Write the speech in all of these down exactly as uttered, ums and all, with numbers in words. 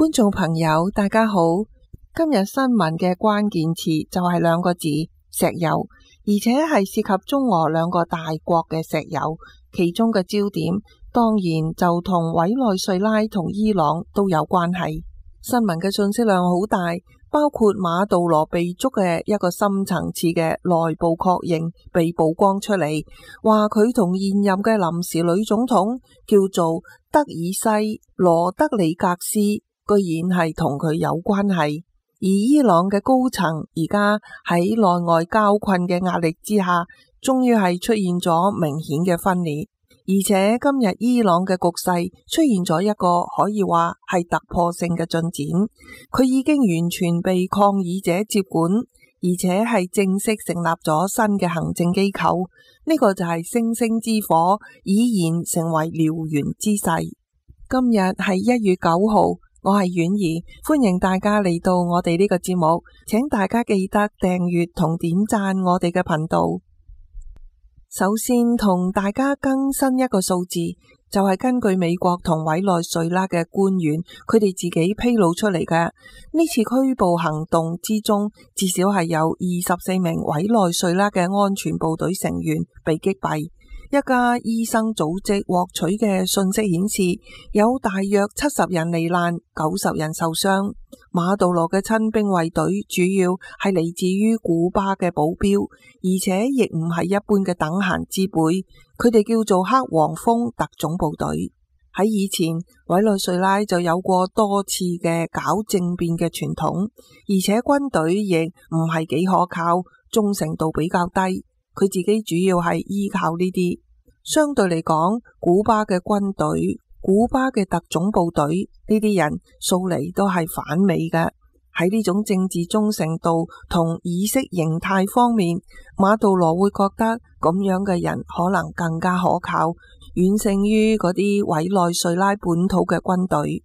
觀眾朋友大家好，今日新聞嘅關鍵詞就係兩個字：石油，而且係涉及中俄兩個大國嘅石油，其中嘅焦點當然就同委內瑞拉同伊朗都有關係。新聞嘅信息量好大，包括馬杜羅被捉嘅一個深層次嘅內部確認被曝光出嚟，話佢同現任嘅臨時女總統叫做德爾西羅德里格斯居然係同佢有關係。而伊朗嘅高層而家喺內外交困嘅壓力之下，終於係出現咗明顯嘅分裂。而且今日伊朗嘅局勢出現咗一個可以話係突破性嘅進展，佢已經完全被抗議者接管，而且係正式成立咗新嘅行政機構。呢、這個就係星星之火已然成為燎原之勢。今日係一月九號，我係婉兒，歡迎大家嚟到我哋呢個節目，請大家記得訂閱同點讚我哋嘅頻道。首先同大家更新一個數字，就係根據美國同委內瑞拉嘅官員佢哋自己披露出嚟嘅。呢次拘捕行動之中，至少係有二十四名委內瑞拉嘅安全部隊成員被擊斃。一家醫生組織獲取嘅信息顯示，有大約七十人罹難，九十人受傷。馬杜羅嘅親兵衛隊主要係嚟自於古巴嘅保鏢，而且亦唔係一般嘅等閒之輩，佢哋叫做黑黃蜂特種部隊。喺以前，委內瑞拉就有過多次嘅搞政變嘅傳統，而且軍隊亦唔係幾可靠，忠誠度比較低。佢自己主要係依靠呢啲。相對嚟講，古巴嘅軍隊、古巴嘅特種部隊呢啲人素嚟都係反美嘅。喺呢種政治忠誠度同意識形態方面，馬杜羅會覺得咁樣嘅人可能更加可靠，遠勝於嗰啲委內瑞拉本土嘅軍隊。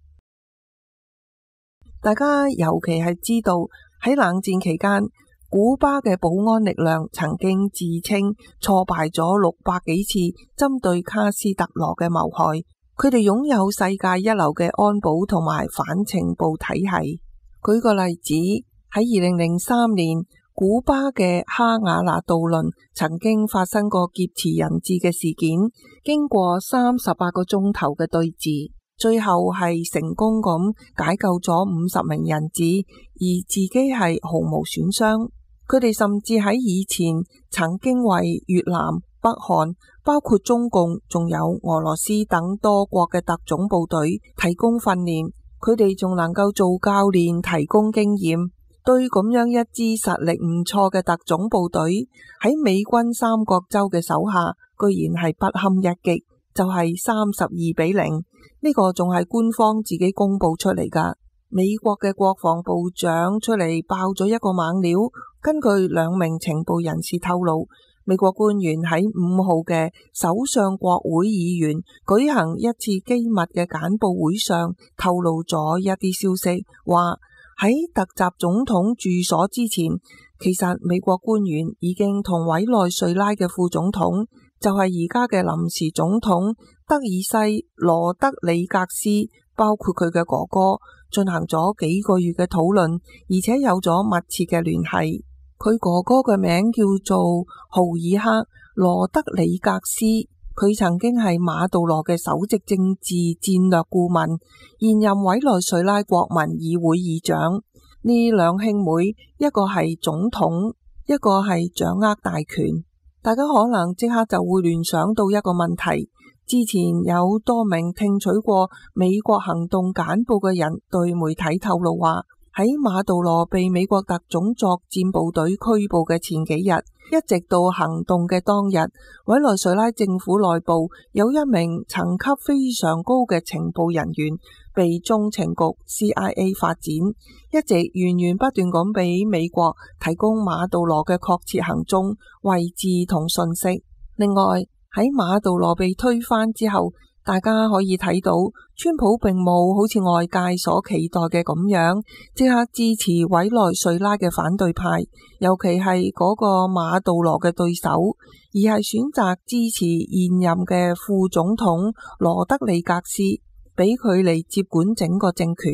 大家尤其係知道喺冷戰期間，古巴嘅保安力量曾經自稱挫敗咗六百幾次針對卡斯特羅嘅謀害，佢哋擁有世界一流嘅安保同埋反情報體系。舉個例子，喺二零零三年，古巴嘅哈瓦那渡輪曾經發生過劫持人質嘅事件，經過三十八個鐘頭嘅對峙，最後係成功咁解救咗五十名人質，而自己係毫無損傷。佢哋甚至喺以前曾經為越南、北韓，包括中共仲有俄羅斯等多國嘅特種部隊提供訓練，佢哋仲能夠做教練提供經驗。對咁樣一支實力唔錯嘅特種部隊，喺美軍三角洲嘅手下居然係不堪一擊，就係三十二比零。呢個仲係官方自己公布出嚟噶。美國嘅國防部長出嚟爆咗一個猛料，根據兩名情報人士透露，美國官員喺五號嘅首相國會議員舉行一次機密嘅簡報會上，透露咗一啲消息，話喺特襲總統住所之前，其實美國官員已經同委內瑞拉嘅副總統，就係而家嘅臨時總統德爾西羅德里格斯，包括佢嘅哥哥，進行咗幾個月嘅討論，而且有咗密切嘅聯繫。佢哥哥嘅名叫做豪爾克羅德里格斯，佢曾經係馬杜羅嘅首席政治戰略顧問，現任委內瑞拉國民議會議長。呢兩兄妹，一個係總統，一個係掌握大權。大家可能即刻就會聯想到一個問題，之前有多名聽取過美國行動簡報嘅人對媒體透露話，喺馬杜羅被美國特種作戰部隊拘捕嘅前幾日，一直到行動嘅當日，委內瑞拉政府內部有一名層級非常高嘅情報人員被中情局 C I A 發展，一直源源不斷咁俾美國提供馬杜羅嘅確切行蹤、位置同信息。另外，喺馬杜羅被推翻之後，大家可以睇到，川普並冇好似外界所期待嘅咁樣，即刻支持委內瑞拉嘅反對派，尤其係嗰個馬杜羅嘅對手，而係選擇支持現任嘅副總統羅德里格斯，俾佢嚟接管整個政權。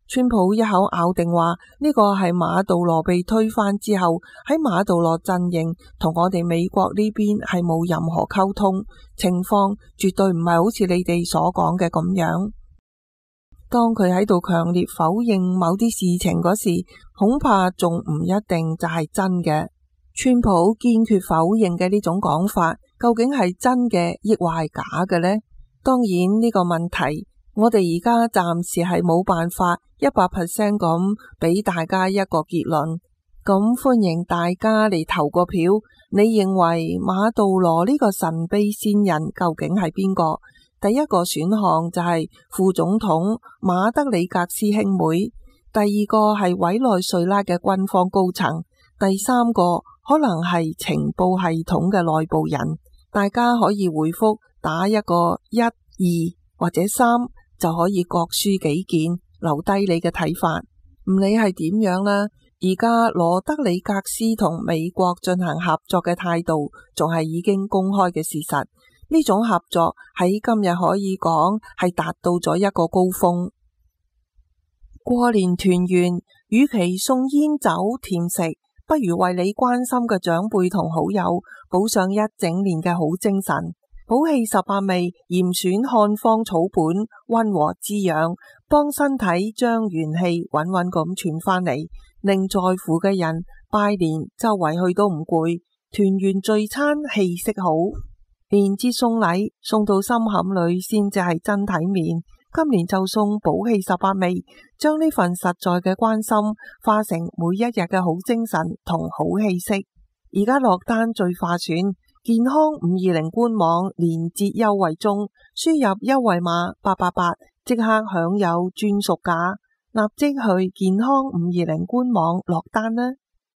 川普一口咬定話呢個係馬杜羅被推翻之後，喺馬杜羅陣營同我哋美國呢邊係冇任何溝通，情況絕對唔係好似你哋所講嘅咁樣。當佢喺度強烈否認某啲事情嗰時，恐怕仲唔一定就係真嘅。川普堅決否認嘅呢種講法，究竟係真嘅抑或係假嘅呢？當然呢個問題，我哋而家暫時係冇辦法一百 percent 咁俾大家一個結論。咁歡迎大家嚟投個票，你認為馬杜羅呢個神秘線人究竟係邊個？第一個選項就係副總統馬德里格斯兄妹，第二個係委內瑞拉嘅軍方高層，第三個可能係情報系統嘅內部人。大家可以回覆打一個一、二或者三，就可以各抒己見，留低你嘅睇法。唔理係點樣啦，而家羅德里格斯同美國進行合作嘅態度，仲係已經公開嘅事實。呢種合作喺今日可以講係達到咗一個高峰。過年團圓，與其送煙酒甜食，不如為你關心嘅長輩同好友補上一整年嘅好精神。補氣十八味嚴選漢方草本，溫和滋養，幫身體將元氣穩穩咁傳返嚟，令在乎嘅人拜年周圍去都唔攰，團圓聚餐氣息好。年節送禮送到心坎裏先至係真體面，今年就送補氣十八味，將呢份實在嘅關心化成每一日嘅好精神同好氣息。而家落單最划算，健康五二零官網年節優惠中，輸入優惠碼八八八即刻享有專屬價，立即去健康五二零官網落單啦！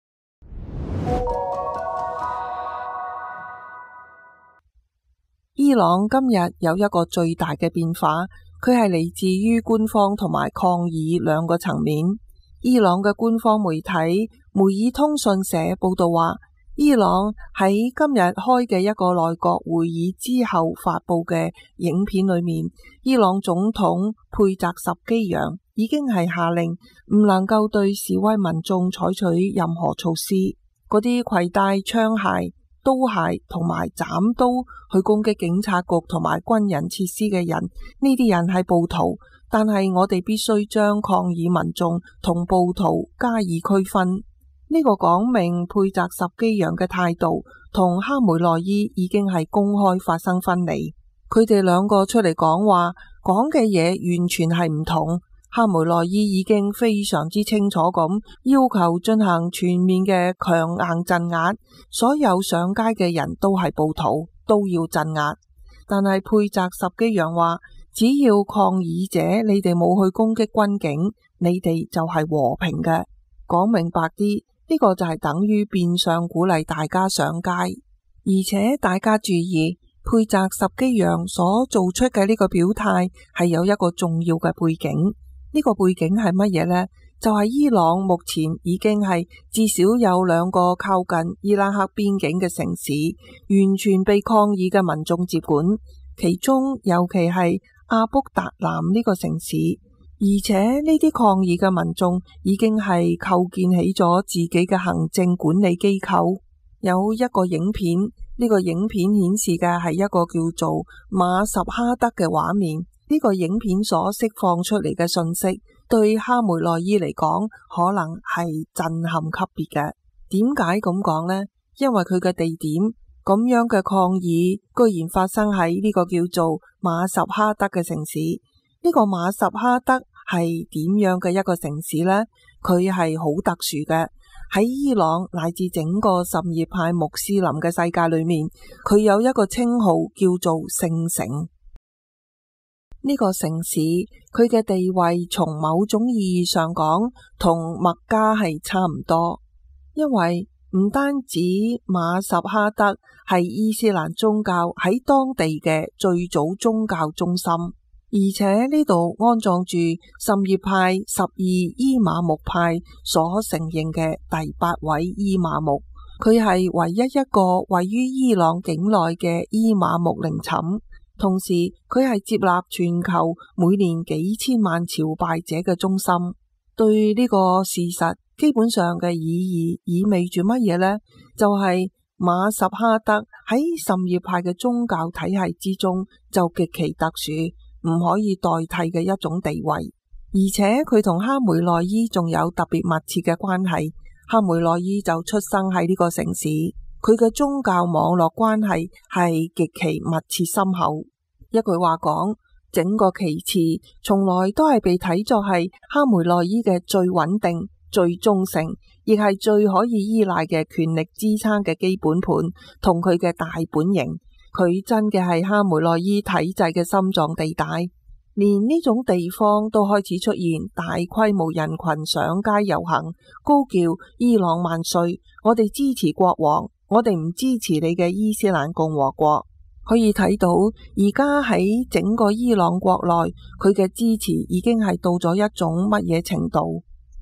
伊朗今日有一個最大嘅變化，佢係嚟自於官方同埋抗議兩個層面。伊朗嘅官方媒體梅爾通訊社報道話，伊朗喺今日開嘅一個內閣會議之後發佈嘅影片裏面，伊朗總統佩澤什基揚已經係下令唔能夠對示威民眾採取任何措施。嗰啲攜帶槍械、刀械同埋斬刀去攻擊警察局同埋軍人設施嘅人，呢啲人係暴徒，但係我哋必須將抗議民眾同暴徒加以區分。呢個講明佩澤什基揚嘅態度同哈梅內伊已經係公開發生分離，佢哋兩個出嚟講話講嘅嘢完全係唔同。哈梅內伊已經非常之清楚咁要求進行全面嘅強硬鎮壓，所有上街嘅人都係暴徒，都要鎮壓。但係佩澤什基揚話，只要抗議者你哋冇去攻擊軍警，你哋就係和平嘅。講明白啲，呢個就係等於變相鼓勵大家上街。而且大家注意，佩澤什基揚所做出嘅呢個表態係有一個重要嘅背景。呢個背景係乜嘢呢？就係伊朗目前已經係至少有兩個靠近伊拉克邊境嘅城市完全被抗議嘅民眾接管，其中尤其係阿卜達南呢個城市，而且呢啲抗議嘅民眾已經係構建起咗自己嘅行政管理機構。有一個影片，呢個影片顯示嘅係一個叫做馬什哈德嘅畫面。呢個影片所釋放出嚟嘅信息，對哈梅內伊嚟講，可能係震撼級別嘅。點解咁講呢？因為佢嘅地點咁樣嘅抗議，居然發生喺呢個叫做馬什哈德嘅城市。呢個馬什哈德係點樣嘅一個城市呢？佢係好特殊嘅，喺伊朗乃至整個什葉派穆斯林嘅世界裏面，佢有一個稱號叫做聖城。呢個城市佢嘅地位從某種意義上講同麥加係差唔多，因為唔單止馬什哈德係伊斯蘭宗教喺當地嘅最早宗教中心，而且呢度安葬住什葉派十二伊瑪目派所承認嘅第八位伊瑪目，佢係唯一一個位於伊朗境內嘅伊瑪目陵寢。 同時佢係接納全球每年幾千萬朝拜者嘅中心。對呢個事實基本上嘅意義意味住乜嘢呢？就係、是、馬什哈德喺什葉派嘅宗教體系之中就極其特殊，唔可以代替嘅一種地位。而且佢同哈梅內伊仲有特別密切嘅關係。哈梅內伊就出生喺呢個城市，佢嘅宗教網絡關係係極其密切深厚。一句話講，整個其次從來都係被睇作係哈梅內伊嘅最穩定、最忠誠，亦係最可以依賴嘅權力支撐嘅基本盤同佢嘅大本營。佢真嘅係哈梅內伊體制嘅心臟地帶，連呢種地方都開始出現大規模人群上街遊行，高叫伊朗萬歲，我哋支持國王，我哋唔支持你嘅伊斯蘭共和國。可以睇到而家喺整個伊朗國內，佢嘅支持已經係到咗一種乜嘢程度？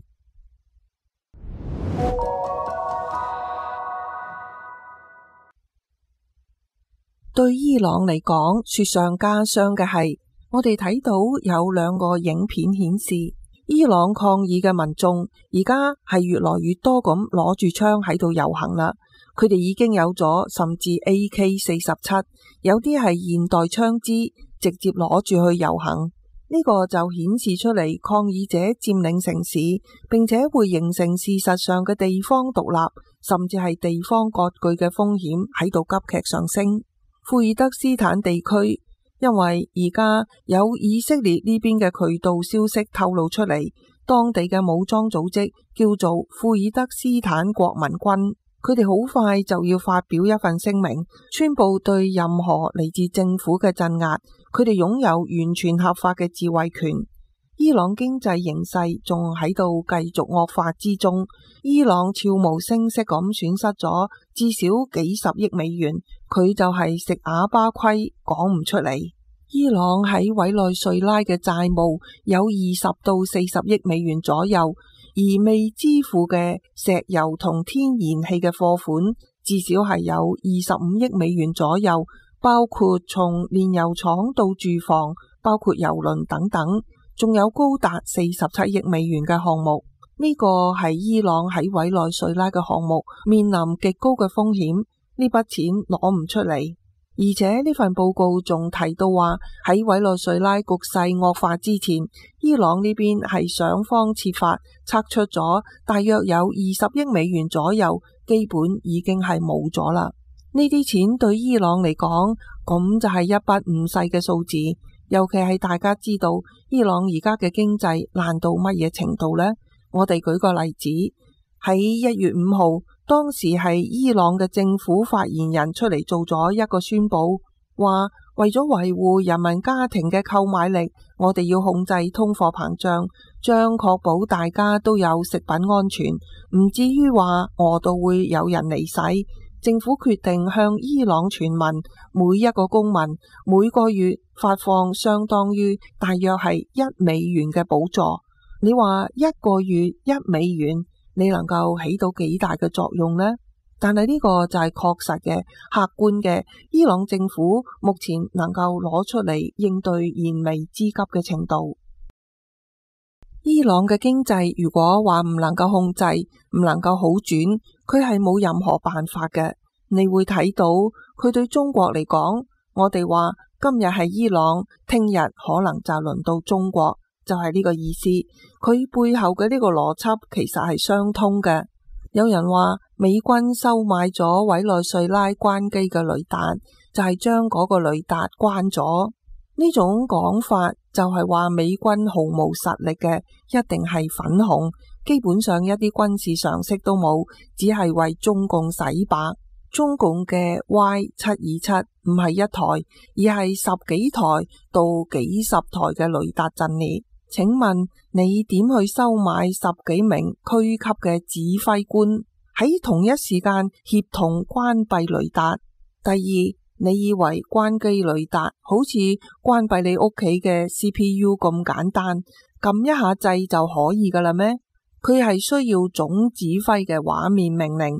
對伊朗嚟講，雪上加霜嘅係，我哋睇到有兩個影片顯示，伊朗抗議嘅民眾而家係越來越多咁攞住槍喺度遊行啦。佢哋已經有咗甚至 A K 四十七，有啲係現代槍支，直接攞住去遊行。呢個就顯示出嚟抗議者佔領城市，並且會形成事實上嘅地方獨立，甚至係地方割據嘅風險喺度急劇上升。庫爾德斯坦地區，因為而家有以色列呢邊嘅渠道消息透露出嚟，當地嘅武裝組織叫做庫爾德斯坦國民軍。佢哋好快就要發表一份聲明，宣布對任何嚟自政府嘅鎮壓，佢哋擁有完全合法嘅自衛權。伊朗經濟形勢仲喺度繼續惡化之中，伊朗悄無聲息咁損失咗至少幾十億美元，佢就係食啞巴虧，講唔出嚟。伊朗喺委內瑞拉嘅債務有二十到四十億美元左右。而未支付嘅石油同天然氣嘅貨款至少係有二十五億美元左右，包括從煉油廠到住房，包括油輪等等，仲有高達四十七億美元嘅項目。呢個係伊朗喺委內瑞拉嘅項目，面臨極高嘅風險，呢筆錢攞唔出嚟。而且呢份報告仲提到話，喺委內瑞拉局勢惡化之前，伊朗呢邊係想方設法測出咗大約有二十億美元左右，基本已經係冇咗啦。呢啲錢對伊朗嚟講，咁就係一筆唔細嘅數字。尤其係大家知道伊朗而家嘅經濟爛到乜嘢程度呢？我哋舉個例子，喺一月五號。當時係伊朗嘅政府發言人出嚟做咗一個宣佈，話為咗維護人民家庭嘅購買力，我哋要控制通貨膨脹，將確保大家都有食品安全，唔至於話餓到會有人離世。政府決定向伊朗全民每一個公民每個月發放相當於大約係一美元嘅補助。你話一個月一美元，你能夠起到幾大嘅作用呢？但係呢個就係確實嘅、客觀嘅，伊朗政府目前能夠攞出嚟應對燃眉之急嘅程度。伊朗嘅經濟如果話唔能夠控制，唔能夠好轉，佢係冇任何辦法嘅。你會睇到佢對中國嚟講，我哋話今日係伊朗，聽日可能就輪到中國。就係呢個意思，佢背後嘅呢個邏輯其實係相通嘅。有人話美軍收買咗委內瑞拉關機嘅雷達，就係將嗰個雷達關咗。呢種講法就係話美軍毫無實力嘅，一定係粉紅，基本上一啲軍事常識都冇，只係為中共洗白。中共嘅 Y 七二七唔係一台，而係十幾台到幾十台嘅雷達陣列。請問你點去收買十幾名區級嘅指揮官喺同一時間協同關閉雷達？第二，你以為關機雷達好似關閉你屋企嘅 C P U 咁簡單，撳一下掣就可以噶啦咩？佢係需要總指揮嘅畫面命令，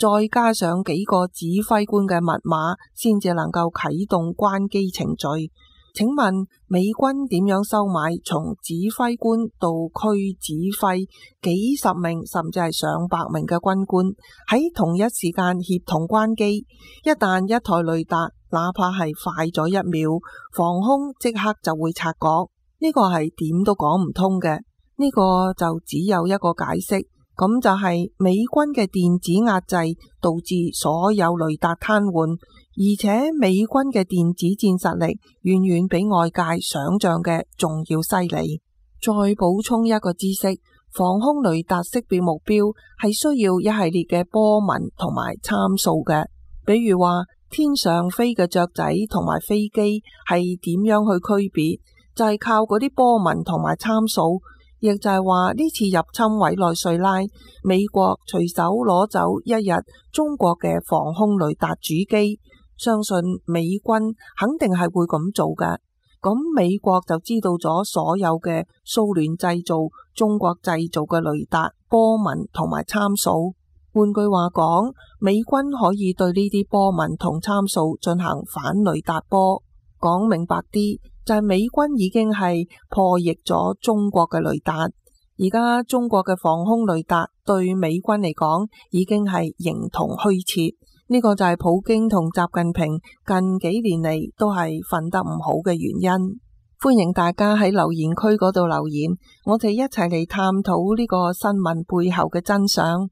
再加上幾個指揮官嘅密碼，先至能夠啟動關機程序。請問美軍點樣收買從指揮官到區指揮幾十名甚至係上百名嘅軍官喺同一時間協同關機？一旦一台雷達哪怕係快咗一秒，防空即刻就會察覺。呢個係點都講唔通嘅。呢個就只有一個解釋，咁就係美軍嘅電子壓制導致所有雷達癱瘓。而且美軍嘅電子戰實力遠遠比外界想象嘅仲要犀利。再補充一個知識，防空雷達識別目標係需要一系列嘅波紋同埋參數嘅。比如話天上飛嘅雀仔同埋飛機係點樣去區別，就係靠嗰啲波紋同埋參數。亦就係話呢次入侵委內瑞拉，美國隨手攞走一日中國嘅防空雷達主機。相信美軍肯定係會咁做嘅，咁美國就知道咗所有嘅蘇聯製造、中國製造嘅雷達波紋同埋參數。換句話講，美軍可以對呢啲波紋同參數進行反雷達波。講明白啲，就係美軍已經係破譯咗中國嘅雷達。而家中國嘅防空雷達對美軍嚟講已經係形同虛設。呢個就係普京同習近平近幾年嚟都係瞓得唔好嘅原因。歡迎大家喺留言區嗰度留言，我哋一齊嚟探討呢個新聞背後嘅真相。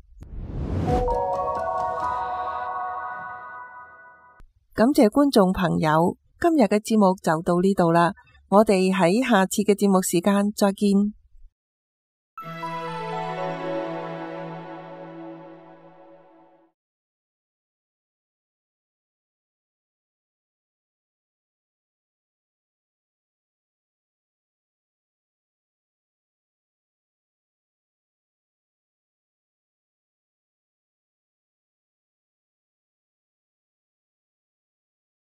感謝觀眾朋友，今日嘅節目就到呢度啦，我哋喺下次嘅節目時間再見。